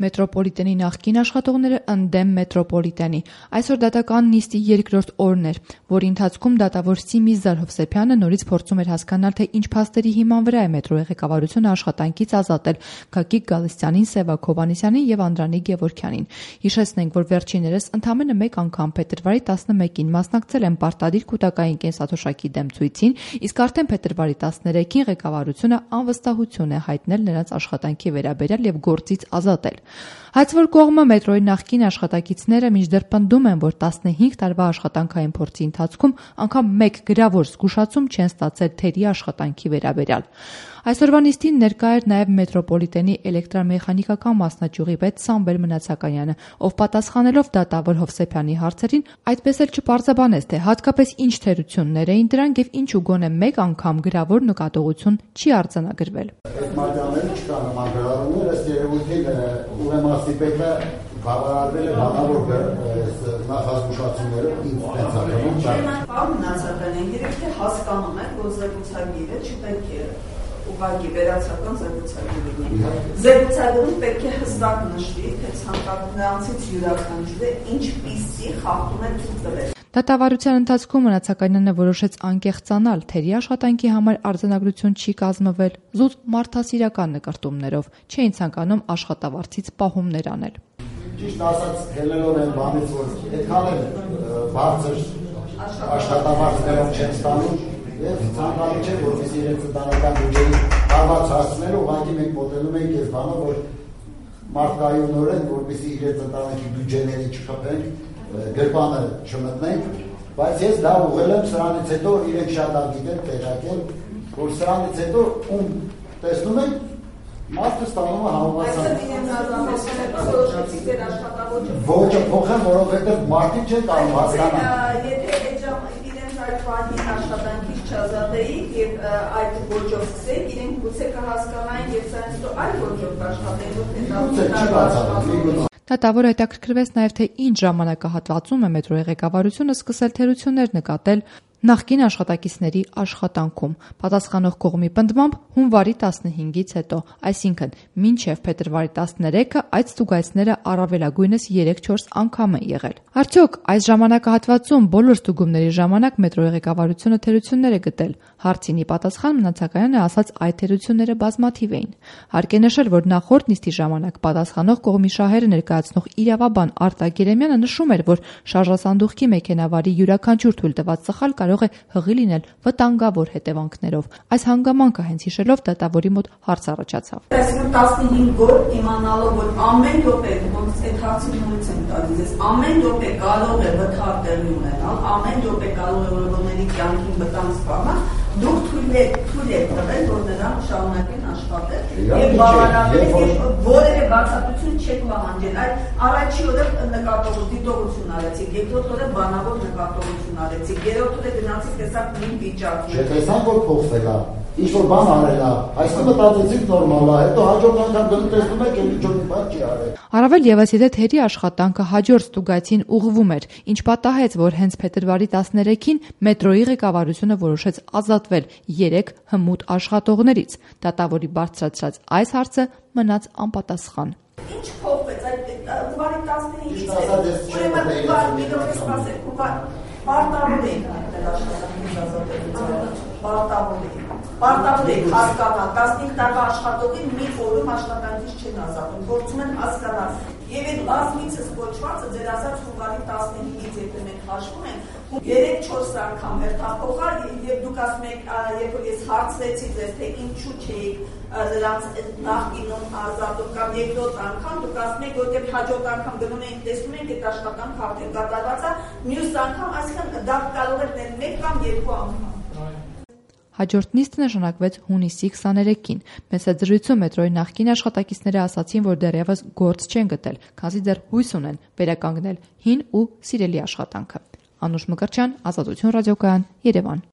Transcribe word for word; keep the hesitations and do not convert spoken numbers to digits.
Մետրոպոլիտենի նախկին աշխատողները ընդդեմ մետրոպոլիտենի։ Այսօր դատական նիստի երկրորդ օրն էր, որի ընթացքում դատավոր Սիմիզար Հովսեփյանը նորից փորձում էր հասկանալ, թե ինչ փաստերի հիման վրա է մետրոյի ղեկավարությունը աշխատանքից ազատել Գագիկ Գալստյանին, Սևակ Հովհաննիսյանին եւ Անդրանիկ Գևորգյանին։ Հիշեցնենք, որ վերջիններս ընդամենը մեկ անգամ փետրվարի տասնմեկին մասնակցել են պարտադիր կൂട്ടակային կենսաթոշակի դեմ ցույցին, իսկ արդեն փետրվարի տասներեքին ղեկավարությունը անվստահություն է հայտնել նրանց աշխատանքի վերաբերյալ եւ գործից ազատել։ Հայցվոր կողմը մետրոյի նախկին աշխատակիցները մինչդեռ պնդում են, որ տասնհինգ տարվա աշխատանքային փորձի ընթացքում անգամ մեկ գրավոր զգուշացում չեն ստացել թերի աշխատանքի վերաբերյալ։ Այսօրվա նիստին ներկա էր նաև մետրոպոլիտենի էլեկտրամեխանիկական մասնաճյուղի պետ Սամվել Մնացականյանը, ով պատասխանելով դատավոր Հովսեփյանի հարցերին, այդպես էլ չպարզաբանեց, թե հատկապես ինչ թերություններ էին դրանք եւ ինչու գոնե մեկ անգամ գրավոր նկատողություն չի արձանագրվել։ Այդ մատյաները չկան նման գրառումներ, ըստ երևույթին ուրեմասի պետը բավարարվել է բանավոր նախազգուշացումներով ինձ տենցականում։ Պարոն Մնացականյան, երեք թե հասկանում են, որ զեկուցագիրը չպետք է ուղղակի վերացական զեկուցագիր լինի։ Զեկուցագիրում պետք է հստակ նշվի, թե ցանկացածից յուրաքանչյուրը ինչպիսի խախտում է ցույց տվել։ Դատավարության ընթացքում Մնացականյանը որոշեց անկեղծանալ, թերի աշխատանքի համար արձանագրություն չի կազմվել, զուտ մարդասիրական նկարտումներով, չէին ցանկանում աշխատավարձից պահումներ անել։ Ճիշտ ասած, ելնելով այն բանից, որ այդքան էլ բարձր աշխատավարձներով չեն ստանում, եւ ցանկալի չէ, որովհետեւ իրենց ընտանեկան բյուջեի հարված հասցնելը ուղղակի մենք մոտենում ենք այս բանը, որ մարդկայունորեն, որպեսզի իրենց ընտանեկան բյուջեների չխփենք, գրպանը չմտնենք, բայց ես դա ուղղել եմ սրանից հետո իրենք շատ լավ գիտեն տեղակել, որ սրանից հետո ում տեսնում եք մարդը ստանում է համապատասխան։ Ոճը փոխեմ, որովհետև մարդիկ չեն կարող հասկանալ։ Եթե իրենց այդ բանի աշխատանքից չազատեիք եւ այդ ոճով սկսեք, իրենք գուցե կհասկանային եւ սրանից հետո այլ ոճով կաշխատեին։ Դատավորը հետաքրքրվեց նաև, թե ինչ ժամանակահատվածում է մետրոյի ղեկավարությունը սկսել թերություններ նկատել նախկին աշխատակիցների աշխատանքում։ Պատասխանող կողմի պնդմամբ հունվարի տասնհինգից հետո, այսինքն մինչև փետրվարի տասներեքը այդ ստուգայցները առավելագույնս երեք-չորս անգամ են եղել։ Արդյոք այս ժամանակահատվածում բոլոր ստուգումների ժամանակ մետրոյի ղեկավարությունը թերություններ է գտել։ Հարցին ի պատասխան Մնացականյանը ասաց, այդ թերությունները բազմաթիվ էին։ Հարկ է նշել, որ նախորդ նիստի ժամանակ պատասխանող կողմի շահերը ներկայացնող իրավաբան Արտակ Երեմյանը նշում էր, որ շարժասանդուղքի մեքենավարի յուրաքանչյուր թույլ տված սխալ կարող է հղի լինել վտանգավոր հետևանքներով։ Այս հանգամանքը հենց հիշելով դատավորի մոտ հարց առաջացավ։ տասնհինգ օր իմանալով, որ ամեն րոպե, ոնց այդ հարցի նորից եմ տալիս, ամեն րոպե կարող է վտանգ տեղի ունենալ, ամեն րոպե կարող է որոնների կյանքին վտանգ սպառնալ, դուք թույլ եք թույլ եք տվել, որ նրանք շարունակեն աշխատել եւ բավարարել եւ որևէ բացատրություն չեք պահանջել։ Այդ առաջի օրը նկատողություն դիտողություն արեցիք, երկրորդ օրը բանավոր նկատողություն արեցիք, երրորդ օրը գնացիք տեսակ նույն վիճակի։ Չտեսանք, որ փոխվել է, ինչ որ բան արել է, այսինքն մտածեցիք նորմալ է, հետո հաջորդ անգամ դու տեսնում եք, ինչ որ բան չի արել։ Առավել եւս եթե թերի աշխատանքը հաջորդ ստուգայցին ուղղվում էր, ինչ պատահեց, որ հենց փետրվարի տասներեքին մետրոյի ղեկավարությունը որոշեց ազատվել երեք հմուտ աշխատողներից։ Դատավորի բարձրացրած այս հարցը մնաց անպատասխան։ Ինչ փոխվեց այդ հունվարի տասնհինգից հետո։ Ուրեմն հունվար միլիոնից սպասեք, հունվար պարտավոր էին այդտեղ աշխատանքից ազատել։ Պարտավոր էին։ Պարտավոր էին հասկանալ տասնհինգ տարվա աշխատողին մի օրում աշխատանքից չեն ազատում, փորձում են հասկանալ։ Եվ այդ բազմիցս կոչվածը ձեր ասած հունվարի տասնհինգից հետո մենք հաշվում ենք երեք-չորս անգամ հերթափոխա եւ դուք ասում եք, երբ որ ես հարցրեցի ձեզ, թե ինչու չէիք նրանց նախկինում ազատում կամ երկրորդ անգամ դուք ասում եք, որտեղ հաջորդ անգամ գնում ենք տեսնում ենք այդ աշխատանքը արդեն կատարված է, մյուս անգամ այսինքն դա կարող է լինել մեկ կամ երկու անգամ։ Հաջորդ նիստը նշանակվեց հունիսի քսաներեքին։ Մեսաձրույցում մետրոյի նախկին աշխատակիցները ասացին, որ դեռևս գործ չեն գտել, քանզի դեռ հույս ունեն վերականգնել հին ու սիրելի աշխատանքը։ Անուշ Մկրտչյան, Ազատություն ռադիոկայան, Երևան։